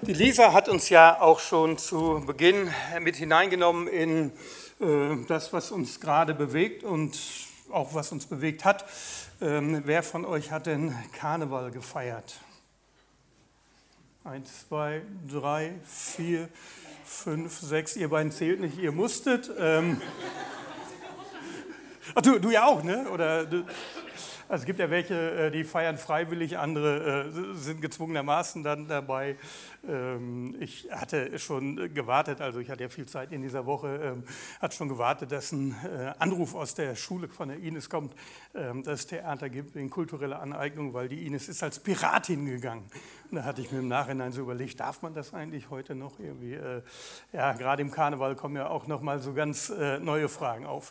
Die Lisa hat uns ja auch schon zu Beginn mit hineingenommen in das, was uns gerade bewegt und auch was uns bewegt hat. Wer von euch hat denn Karneval gefeiert? 1, 2, 3, 4, 5, 6. Ihr beiden zählt nicht, ihr musstet. Ach, du ja auch, ne? Oder also es gibt ja welche, die feiern freiwillig, andere sind gezwungenermaßen dann dabei. Ich hatte schon gewartet, also ich hatte ja viel Zeit in dieser Woche, hatte schon gewartet, dass ein Anruf aus der Schule von der Ines kommt, dass es Theater gibt wegen kultureller Aneignung, weil die Ines ist als Piratin gegangen. Und da hatte ich mir im Nachhinein so überlegt, darf man das eigentlich heute noch irgendwie? Ja, gerade im Karneval kommen ja auch nochmal so ganz neue Fragen auf.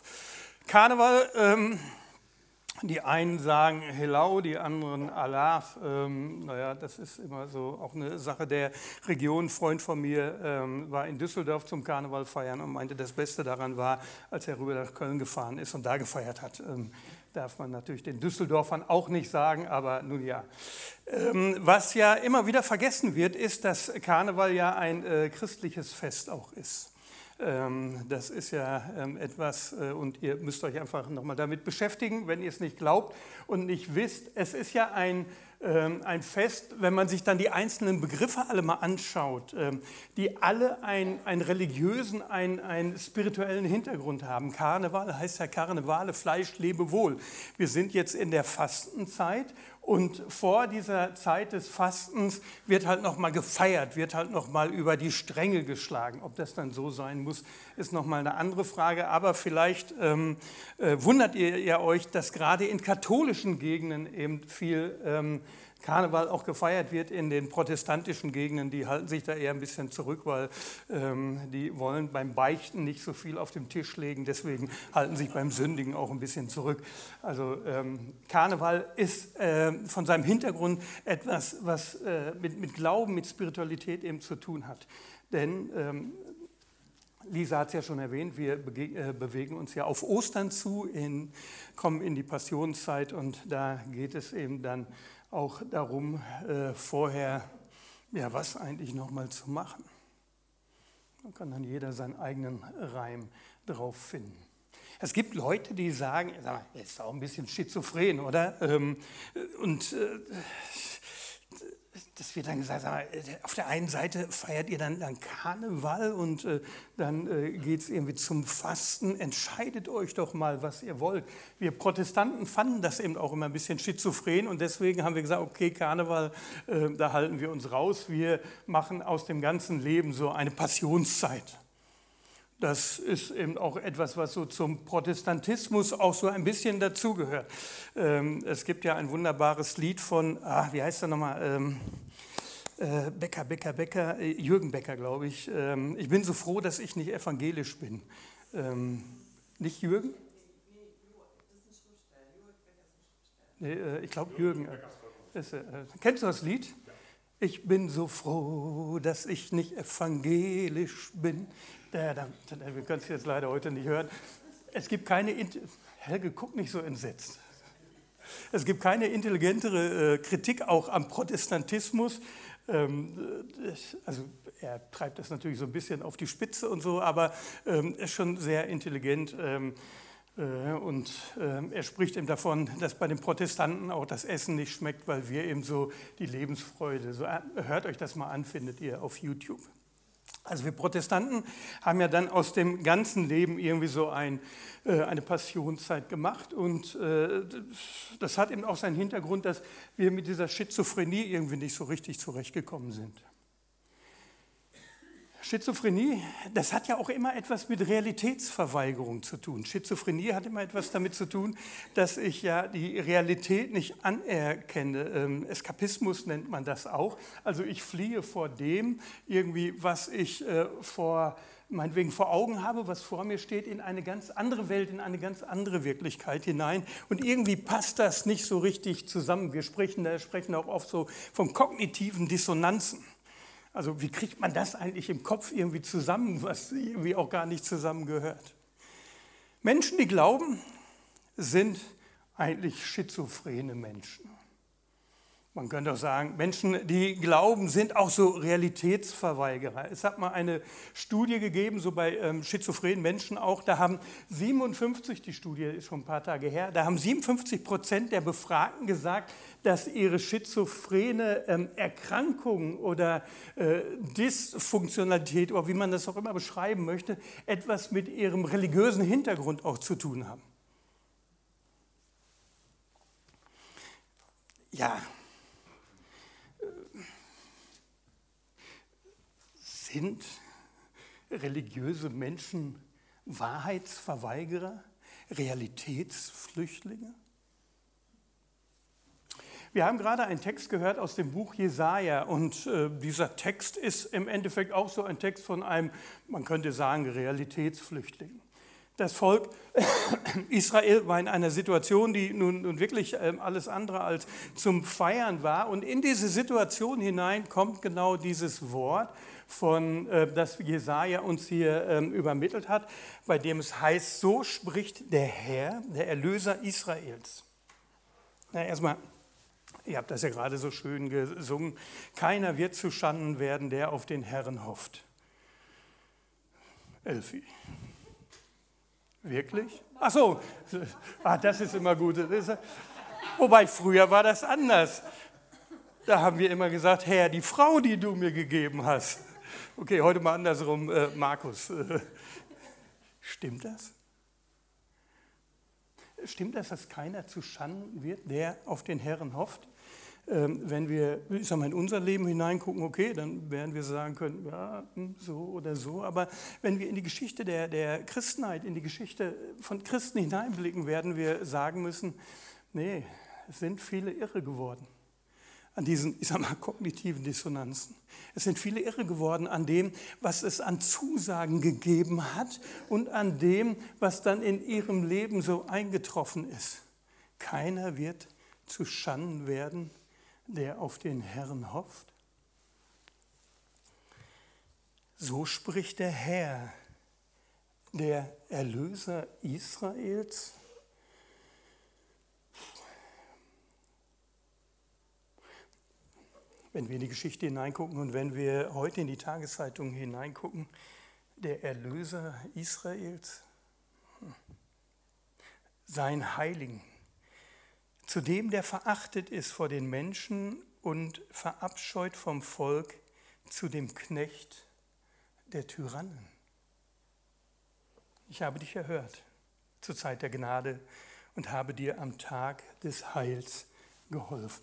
Karneval, die einen sagen Helau, die anderen Alaf. Naja, das ist immer so auch eine Sache der Region. Ein Freund von mir war in Düsseldorf zum Karneval feiern und meinte, das Beste daran war, als er rüber nach Köln gefahren ist und da gefeiert hat. Darf man natürlich den Düsseldorfern auch nicht sagen, aber nun ja. Was ja immer wieder vergessen wird, ist, dass Karneval ja ein christliches Fest auch ist. Das ist ja etwas, und ihr müsst euch einfach nochmal damit beschäftigen, wenn ihr es nicht glaubt und nicht wisst. Es ist ja ein Fest, wenn man sich dann die einzelnen Begriffe alle mal anschaut, die alle einen religiösen, einen spirituellen Hintergrund haben. Karneval heißt ja Karnevale, Fleisch, lebe wohl. Wir sind jetzt in der Fastenzeit. Und vor dieser Zeit des Fastens wird halt nochmal gefeiert, wird halt nochmal über die Stränge geschlagen. Ob das dann so sein muss, ist nochmal eine andere Frage. Aber vielleicht wundert ihr ja euch, dass gerade in katholischen Gegenden eben viel Karneval auch gefeiert wird. In den protestantischen Gegenden, die halten sich da eher ein bisschen zurück, weil die wollen beim Beichten nicht so viel auf den Tisch legen. Deswegen halten sich beim Sündigen auch ein bisschen zurück. Also Karneval ist von seinem Hintergrund etwas, was mit Glauben, mit Spiritualität eben zu tun hat. Denn Lisa hat es ja schon erwähnt, wir bewegen uns ja auf Ostern zu, kommen in die Passionszeit und da geht es eben dann auch darum, vorher, ja, was eigentlich nochmal zu machen. Da kann dann jeder seinen eigenen Reim drauf finden. Es gibt Leute, die sagen, er ist auch ein bisschen schizophren, oder? Das wird dann gesagt, auf der einen Seite feiert ihr dann Karneval und dann geht es irgendwie zum Fasten. Entscheidet euch doch mal, was ihr wollt. Wir Protestanten fanden das eben auch immer ein bisschen schizophren und deswegen haben wir gesagt, okay, Karneval, da halten wir uns raus. Wir machen aus dem ganzen Leben so eine Passionszeit. Das ist eben auch etwas, was so zum Protestantismus auch so ein bisschen dazugehört. Es gibt ja ein wunderbares Lied von, wie heißt er nochmal? Becker, Jürgen Becker, glaube ich. Ich bin so froh, dass ich nicht evangelisch bin. Nicht Jürgen? Nee, ich glaube Jürgen. Kennst du das Lied? Ich bin so froh, dass ich nicht evangelisch bin. Wir können es jetzt leider heute nicht hören. Es gibt keine, Helge, guck nicht so entsetzt. Es gibt keine intelligentere Kritik auch am Protestantismus. Also er treibt das natürlich so ein bisschen auf die Spitze und so, aber ist schon sehr intelligent. Und er spricht eben davon, dass bei den Protestanten auch das Essen nicht schmeckt, weil wir eben so die Lebensfreude, so, hört euch das mal an, findet ihr auf YouTube. Also wir Protestanten haben ja dann aus dem ganzen Leben irgendwie so eine Passionszeit gemacht und das hat eben auch seinen Hintergrund, dass wir mit dieser Schizophrenie irgendwie nicht so richtig zurechtgekommen sind. Schizophrenie, das hat ja auch immer etwas mit Realitätsverweigerung zu tun. Schizophrenie hat immer etwas damit zu tun, dass ich ja die Realität nicht anerkenne. Eskapismus nennt man das auch. Also ich fliehe vor dem, irgendwie, was ich meinetwegen vor Augen habe, was vor mir steht, in eine ganz andere Welt, in eine ganz andere Wirklichkeit hinein. Und irgendwie passt das nicht so richtig zusammen. Wir sprechen auch oft so von kognitiven Dissonanzen. Also wie kriegt man das eigentlich im Kopf irgendwie zusammen, was irgendwie auch gar nicht zusammengehört? Menschen, die glauben, sind eigentlich schizophrene Menschen. Man könnte auch sagen, Menschen, die glauben, sind auch so Realitätsverweigerer. Es hat mal eine Studie gegeben, so bei schizophrenen Menschen auch, da haben 57, die Studie ist schon ein paar Tage her, da haben 57% der Befragten gesagt, dass ihre schizophrene Erkrankung oder Dysfunktionalität, oder wie man das auch immer beschreiben möchte, etwas mit ihrem religiösen Hintergrund auch zu tun haben. Ja. Sind religiöse Menschen Wahrheitsverweigerer, Realitätsflüchtlinge? Wir haben gerade einen Text gehört aus dem Buch Jesaja und dieser Text ist im Endeffekt auch so ein Text von einem, man könnte sagen, Realitätsflüchtling. Das Volk Israel war in einer Situation, die nun wirklich alles andere als zum Feiern war. Und in diese Situation hinein kommt genau dieses Wort, das Jesaja uns hier übermittelt hat, bei dem es heißt, so spricht der Herr, der Erlöser Israels. Na, erstmal, ihr habt das ja gerade so schön gesungen, keiner wird zuschanden werden, der auf den Herrn hofft. Elfi. Wirklich? Ach so, das ist immer gut. Wobei, früher war das anders. Da haben wir immer gesagt, Herr, die Frau, die du mir gegeben hast. Okay, heute mal andersrum, Markus. Stimmt das? Stimmt das, dass keiner zuschanden wird, der auf den Herrn hofft? Wenn wir, ich sag mal, in unser Leben hineingucken, okay, dann werden wir sagen können, ja, so oder so. Aber wenn wir in die Geschichte der Christenheit, in die Geschichte von Christen hineinblicken, werden wir sagen müssen, nee, es sind viele irre geworden an diesen, ich sag mal, kognitiven Dissonanzen. Es sind viele irre geworden an dem, was es an Zusagen gegeben hat und an dem, was dann in ihrem Leben so eingetroffen ist. Keiner wird zuschanden werden, der auf den Herrn hofft. So spricht der Herr, der Erlöser Israels. Wenn wir in die Geschichte hineingucken und wenn wir heute in die Tageszeitung hineingucken, der Erlöser Israels, sein Heiligen, zu dem, der verachtet ist vor den Menschen und verabscheut vom Volk, zu dem Knecht der Tyrannen. Ich habe dich erhört zur Zeit der Gnade und habe dir am Tag des Heils geholfen.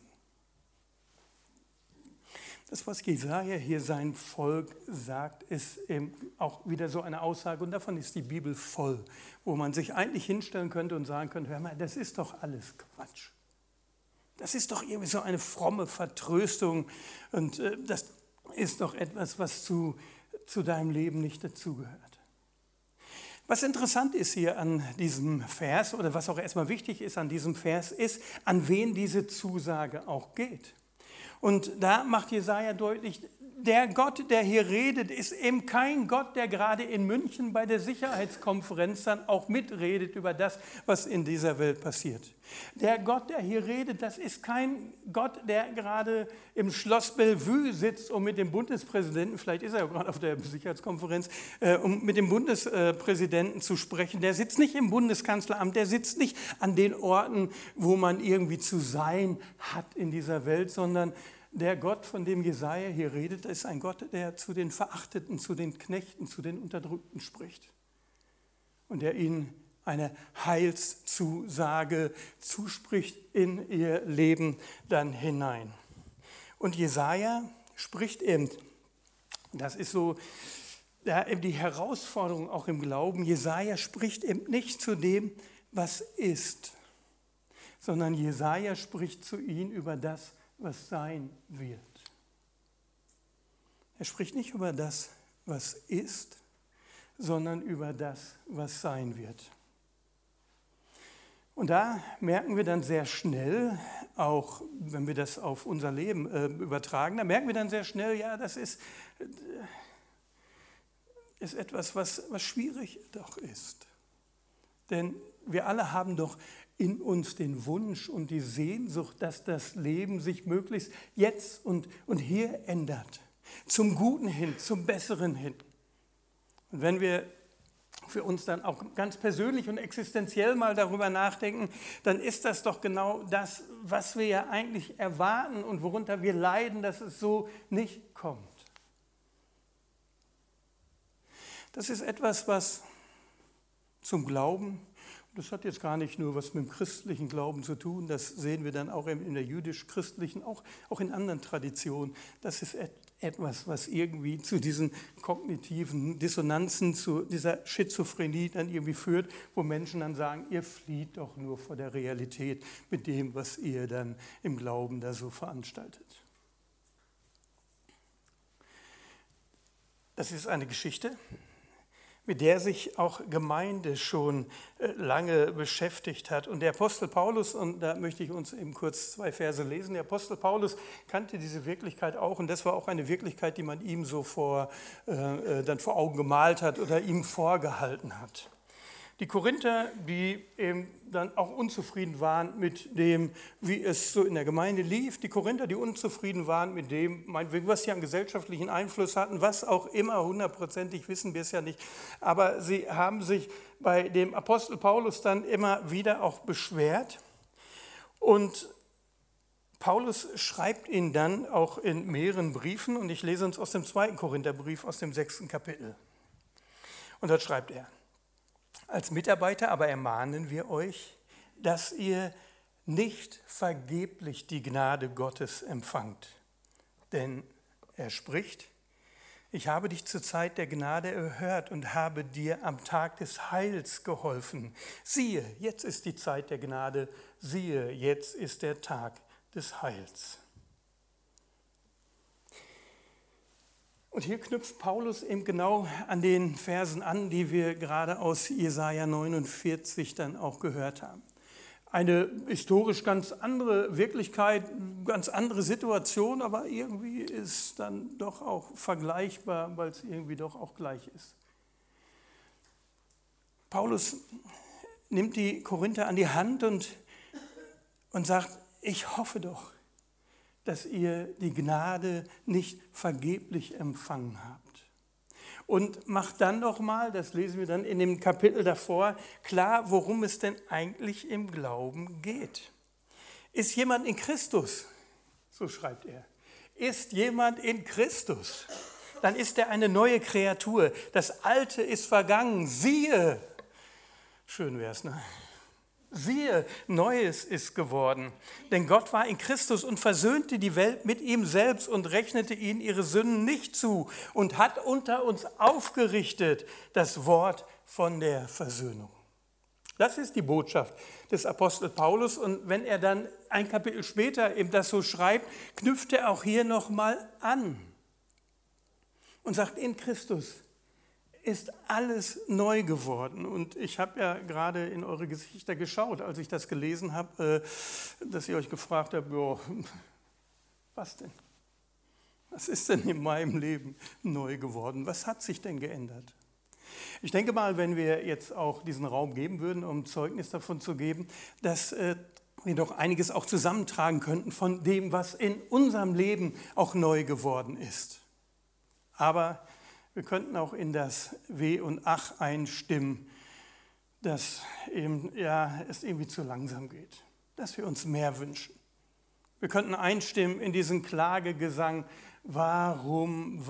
Das, was Jesaja hier sein Volk sagt, ist eben auch wieder so eine Aussage, und davon ist die Bibel voll, wo man sich eigentlich hinstellen könnte und sagen könnte, hör mal, das ist doch alles Quatsch. Das ist doch irgendwie so eine fromme Vertröstung und das ist doch etwas, was zu deinem Leben nicht dazugehört. Was interessant ist hier an diesem Vers, oder was auch erstmal wichtig ist an diesem Vers, ist, an wen diese Zusage auch geht. Und da macht Jesaja deutlich, der Gott, der hier redet, ist eben kein Gott, der gerade in München bei der Sicherheitskonferenz dann auch mitredet über das, was in dieser Welt passiert. Der Gott, der hier redet, das ist kein Gott, der gerade im Schloss Bellevue sitzt, um mit dem Bundespräsidenten, vielleicht ist er ja gerade auf der Sicherheitskonferenz, um mit dem Bundespräsidenten zu sprechen. Der sitzt nicht im Bundeskanzleramt, der sitzt nicht an den Orten, wo man irgendwie zu sein hat in dieser Welt, sondern der Gott, von dem Jesaja hier redet, ist ein Gott, der zu den Verachteten, zu den Knechten, zu den Unterdrückten spricht. Und der ihnen eine Heilszusage zuspricht in ihr Leben dann hinein. Und Jesaja spricht eben, das ist so ja, eben die Herausforderung auch im Glauben, Jesaja spricht eben nicht zu dem, was ist, sondern Jesaja spricht zu ihnen über das, was sein wird. Er spricht nicht über das, was ist, sondern über das, was sein wird. Und da merken wir dann sehr schnell, auch wenn wir das auf unser Leben übertragen, da merken wir dann sehr schnell, ja, das ist etwas, was schwierig doch ist. Denn wir alle haben doch in uns den Wunsch und die Sehnsucht, dass das Leben sich möglichst jetzt und hier ändert. Zum Guten hin, zum Besseren hin. Und wenn wir für uns dann auch ganz persönlich und existenziell mal darüber nachdenken, dann ist das doch genau das, was wir ja eigentlich erwarten und worunter wir leiden, dass es so nicht kommt. Das ist etwas, was zum Glauben, das hat jetzt gar nicht nur was mit dem christlichen Glauben zu tun, das sehen wir dann auch in der jüdisch-christlichen, auch in anderen Traditionen. Das ist etwas, was irgendwie zu diesen kognitiven Dissonanzen, zu dieser Schizophrenie dann irgendwie führt, wo Menschen dann sagen, ihr flieht doch nur vor der Realität mit dem, was ihr dann im Glauben da so veranstaltet. Das ist eine Geschichte, mit der sich auch Gemeinde schon lange beschäftigt hat. Und der Apostel Paulus, und da möchte ich uns eben kurz 2 Verse lesen, der Apostel Paulus kannte diese Wirklichkeit auch und das war auch eine Wirklichkeit, die man ihm so dann vor Augen gemalt hat oder ihm vorgehalten hat. Die Korinther, die eben dann auch unzufrieden waren mit dem, wie es so in der Gemeinde lief, die Korinther, die unzufrieden waren mit dem, meinetwegen, was sie an gesellschaftlichen Einfluss hatten, was auch immer, 100%ig wissen wir es ja nicht, aber sie haben sich bei dem Apostel Paulus dann immer wieder auch beschwert und Paulus schreibt ihnen dann auch in mehreren Briefen und ich lese uns aus dem 2. Korintherbrief aus dem 6. Kapitel und dort schreibt er: Als Mitarbeiter aber ermahnen wir euch, dass ihr nicht vergeblich die Gnade Gottes empfangt. Denn er spricht, ich habe dich zur Zeit der Gnade erhört und habe dir am Tag des Heils geholfen. Siehe, jetzt ist die Zeit der Gnade, siehe, jetzt ist der Tag des Heils. Und hier knüpft Paulus eben genau an den Versen an, die wir gerade aus Jesaja 49 dann auch gehört haben. Eine historisch ganz andere Wirklichkeit, ganz andere Situation, aber irgendwie ist dann doch auch vergleichbar, weil es irgendwie doch auch gleich ist. Paulus nimmt die Korinther an die Hand und sagt, ich hoffe doch, dass ihr die Gnade nicht vergeblich empfangen habt. Und macht dann nochmal, das lesen wir dann in dem Kapitel davor, klar, worum es denn eigentlich im Glauben geht. Ist jemand in Christus? So schreibt er. Ist jemand in Christus? Dann ist er eine neue Kreatur. Das Alte ist vergangen. Siehe, schön wär's, ne? Siehe, Neues ist geworden. Denn Gott war in Christus und versöhnte die Welt mit ihm selbst und rechnete ihnen ihre Sünden nicht zu und hat unter uns aufgerichtet das Wort von der Versöhnung. Das ist die Botschaft des Apostel Paulus. Und wenn er dann ein Kapitel später eben das so schreibt, knüpft er auch hier nochmal an und sagt, in Christus ist alles neu geworden. Und ich habe ja gerade in eure Gesichter geschaut, als ich das gelesen habe, dass ihr euch gefragt habt, ja, was denn? Was ist denn in meinem Leben neu geworden? Was hat sich denn geändert? Ich denke mal, wenn wir jetzt auch diesen Raum geben würden, um Zeugnis davon zu geben, dass wir doch einiges auch zusammentragen könnten von dem, was in unserem Leben auch neu geworden ist. Aber wir könnten auch in das Weh und Ach einstimmen, dass es irgendwie zu langsam geht, dass wir uns mehr wünschen. Wir könnten einstimmen in diesen Klagegesang, warum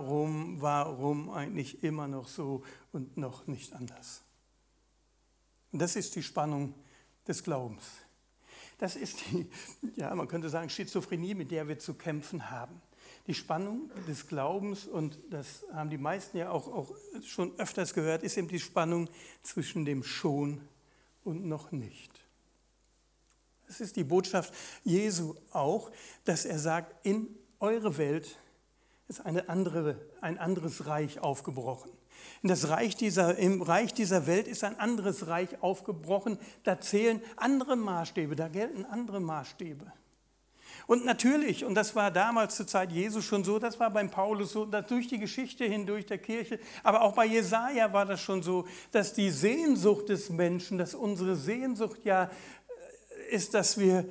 eigentlich immer noch so und noch nicht anders. Und das ist die Spannung des Glaubens. Das ist die, man könnte sagen, Schizophrenie, mit der wir zu kämpfen haben. Die Spannung des Glaubens, und das haben die meisten ja auch schon öfters gehört, ist eben die Spannung zwischen dem Schon und noch nicht. Das ist die Botschaft Jesu auch, dass er sagt, in eure Welt ist ein anderes Reich aufgebrochen. Im Reich dieser Welt ist ein anderes Reich aufgebrochen, da zählen andere Maßstäbe, da gelten andere Maßstäbe. Und natürlich, und das war damals zur Zeit Jesu schon so, das war beim Paulus so, dass durch die Geschichte hindurch der Kirche, aber auch bei Jesaja war das schon so, dass die Sehnsucht des Menschen, dass unsere Sehnsucht ja ist, dass wir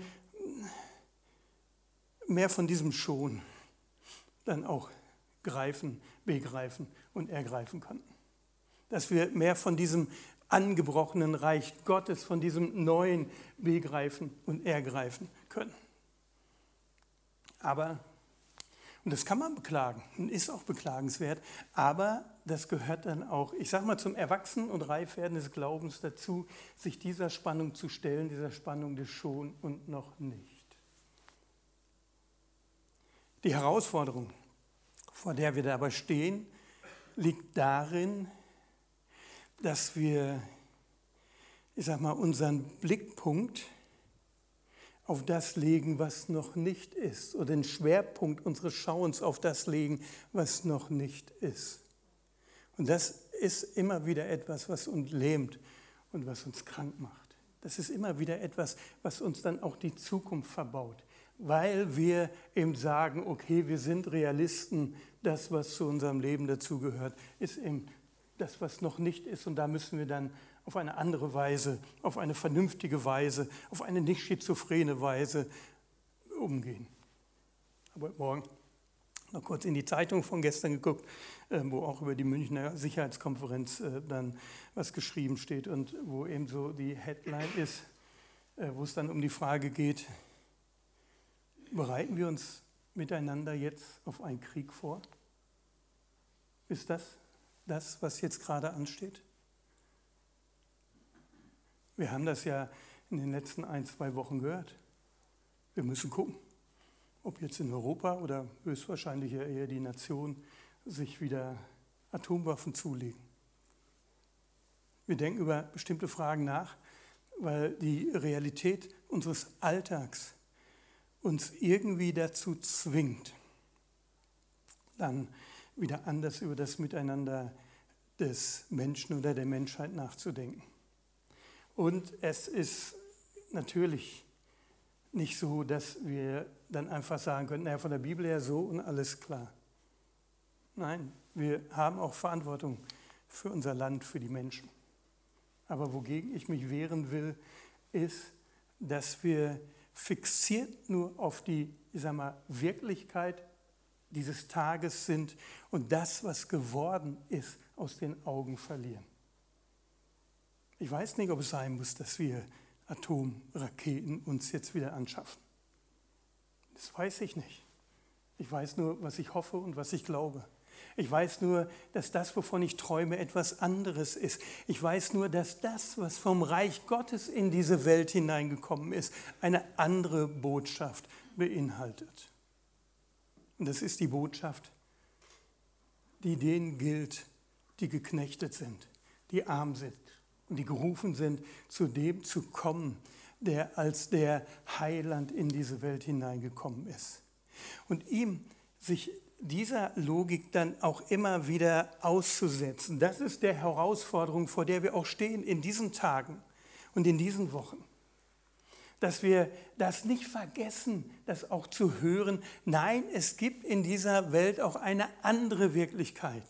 mehr von diesem Schon dann auch greifen, begreifen und ergreifen konnten. Dass wir mehr von diesem angebrochenen Reich Gottes, von diesem neuen begreifen und ergreifen können. Aber, und das kann man beklagen und ist auch beklagenswert, aber das gehört dann auch, ich sage mal, zum Erwachsen- und Reifwerden des Glaubens dazu, sich dieser Spannung zu stellen, dieser Spannung des Schon und noch nicht. Die Herausforderung, vor der wir dabei stehen, liegt darin, dass wir, ich sage mal, unseren Blickpunkt auf das legen, was noch nicht ist, oder den Schwerpunkt unseres Schauens auf das legen, was noch nicht ist. Und das ist immer wieder etwas, was uns lähmt und was uns krank macht. Das ist immer wieder etwas, was uns dann auch die Zukunft verbaut, weil wir eben sagen, okay, wir sind Realisten, das, was zu unserem Leben dazugehört, ist eben das, was noch nicht ist, und da müssen wir dann auf eine andere Weise, auf eine vernünftige Weise, auf eine nicht schizophrene Weise umgehen. Aber morgen noch kurz in die Zeitung von gestern geguckt, wo auch über die Münchner Sicherheitskonferenz dann was geschrieben steht und wo eben so die Headline ist, wo es dann um die Frage geht, bereiten wir uns miteinander jetzt auf einen Krieg vor? Ist das, was jetzt gerade ansteht? Wir haben das ja in den letzten 1-2 Wochen gehört. Wir müssen gucken, ob jetzt in Europa oder höchstwahrscheinlich eher die Nationen sich wieder Atomwaffen zulegen. Wir denken über bestimmte Fragen nach, weil die Realität unseres Alltags uns irgendwie dazu zwingt, dann wieder anders über das Miteinander des Menschen oder der Menschheit nachzudenken. Und es ist natürlich nicht so, dass wir dann einfach sagen können, naja, von der Bibel her so und alles klar. Nein, wir haben auch Verantwortung für unser Land, für die Menschen. Aber wogegen ich mich wehren will, ist, dass wir fixiert nur auf die, ich sag mal, Wirklichkeit dieses Tages sind und das, was geworden ist, aus den Augen verlieren. Ich weiß nicht, ob es sein muss, dass wir Atomraketen uns jetzt wieder anschaffen. Das weiß ich nicht. Ich weiß nur, was ich hoffe und was ich glaube. Ich weiß nur, dass das, wovon ich träume, etwas anderes ist. Ich weiß nur, dass das, was vom Reich Gottes in diese Welt hineingekommen ist, eine andere Botschaft beinhaltet. Und das ist die Botschaft, die denen gilt, die geknechtet sind, die arm sind und die gerufen sind, zu dem zu kommen, der als der Heiland in diese Welt hineingekommen ist. Und ihm sich dieser Logik dann auch immer wieder auszusetzen, das ist der Herausforderung, vor der wir auch stehen in diesen Tagen und in diesen Wochen. Dass wir das nicht vergessen, das auch zu hören. Nein, es gibt in dieser Welt auch eine andere Wirklichkeit.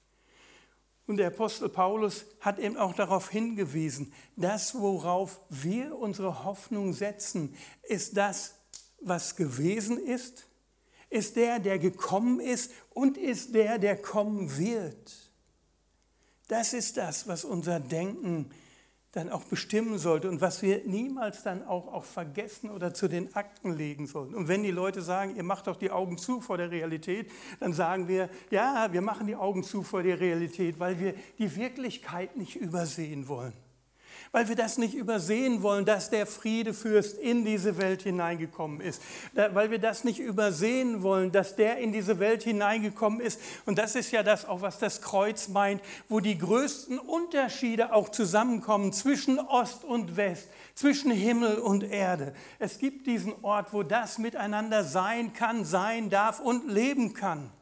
Und der Apostel Paulus hat eben auch darauf hingewiesen, das, worauf wir unsere Hoffnung setzen, ist das, was gewesen ist der gekommen ist und ist der kommen wird. Das ist das, was unser Denken dann auch bestimmen sollte und was wir niemals dann auch vergessen oder zu den Akten legen sollten. Und wenn die Leute sagen, ihr macht doch die Augen zu vor der Realität, dann sagen wir, ja, wir machen die Augen zu vor der Realität, weil wir die Wirklichkeit nicht übersehen wollen. Weil wir das nicht übersehen wollen, dass der Friedefürst in diese Welt hineingekommen ist. Weil wir das nicht übersehen wollen, dass der in diese Welt hineingekommen ist. Und das ist ja das auch, was das Kreuz meint, wo die größten Unterschiede auch zusammenkommen zwischen Ost und West, zwischen Himmel und Erde. Es gibt diesen Ort, wo das miteinander sein kann, sein darf und leben kann.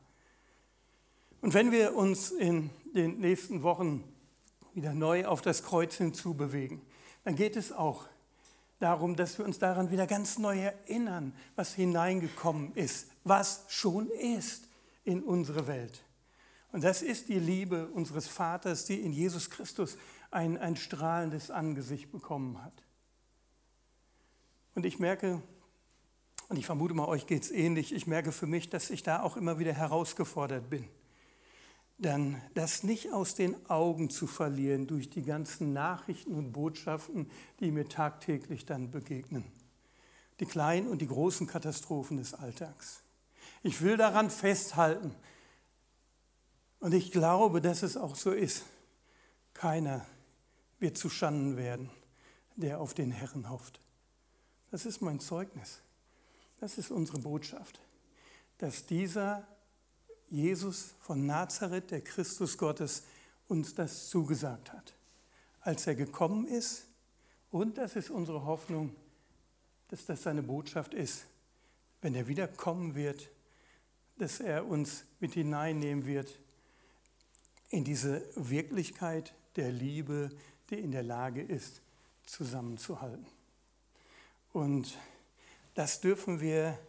Und wenn wir uns in den nächsten Wochen wieder neu auf das Kreuz hinzubewegen, dann geht es auch darum, dass wir uns daran wieder ganz neu erinnern, was hineingekommen ist, was schon ist in unsere Welt. Und das ist die Liebe unseres Vaters, die in Jesus Christus ein strahlendes Angesicht bekommen hat. Und ich merke, und ich vermute mal, euch geht es ähnlich, ich merke für mich, dass ich da auch immer wieder herausgefordert bin. Dann das nicht aus den Augen zu verlieren durch die ganzen Nachrichten und Botschaften, die mir tagtäglich dann begegnen. Die kleinen und die großen Katastrophen des Alltags. Ich will daran festhalten. Und ich glaube, dass es auch so ist. Keiner wird zuschanden werden, der auf den Herrn hofft. Das ist mein Zeugnis. Das ist unsere Botschaft. Dass dieser Jesus von Nazareth, der Christus Gottes, uns das zugesagt hat, als er gekommen ist. Und das ist unsere Hoffnung, dass das seine Botschaft ist, wenn er wieder kommen wird, dass er uns mit hineinnehmen wird in diese Wirklichkeit der Liebe, die in der Lage ist, zusammenzuhalten. Und das dürfen wir,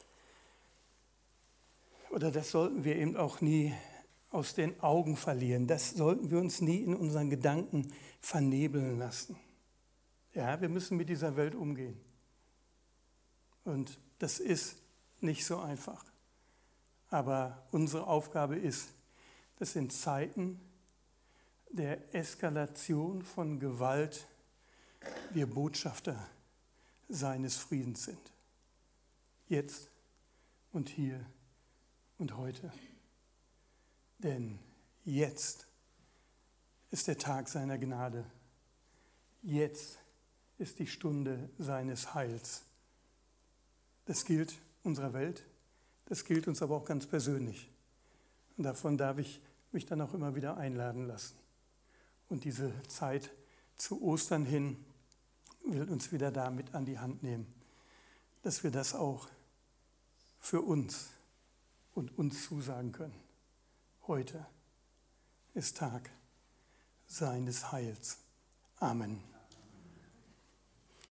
oder das sollten wir eben auch nie aus den Augen verlieren. Das sollten wir uns nie in unseren Gedanken vernebeln lassen. Ja, wir müssen mit dieser Welt umgehen. Und das ist nicht so einfach. Aber unsere Aufgabe ist, dass in Zeiten der Eskalation von Gewalt wir Botschafter seines Friedens sind. Jetzt und hier und heute. Denn jetzt ist der Tag seiner Gnade. Jetzt ist die Stunde seines Heils. Das gilt unserer Welt, das gilt uns aber auch ganz persönlich. Und davon darf ich mich dann auch immer wieder einladen lassen. Und diese Zeit zu Ostern hin will uns wieder damit an die Hand nehmen, dass wir das auch für uns und uns zusagen können. Heute ist Tag seines Heils. Amen.